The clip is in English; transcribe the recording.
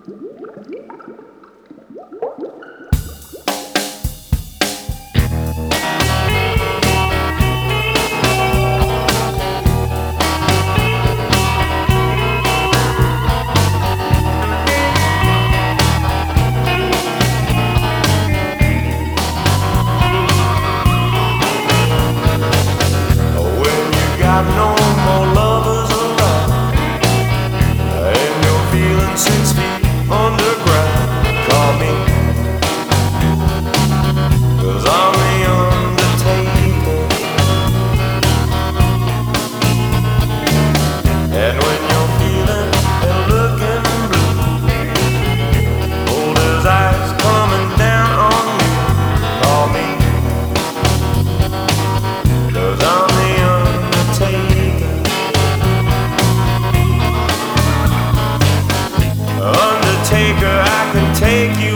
No more lovers alive, and you're feeling 6 feet underground. Call me, 'cause I'm the undertaker. And when you're feeling and looking blue, hold his eyes coming down on you. Call me, 'cause I'm the Undertaker, I can take you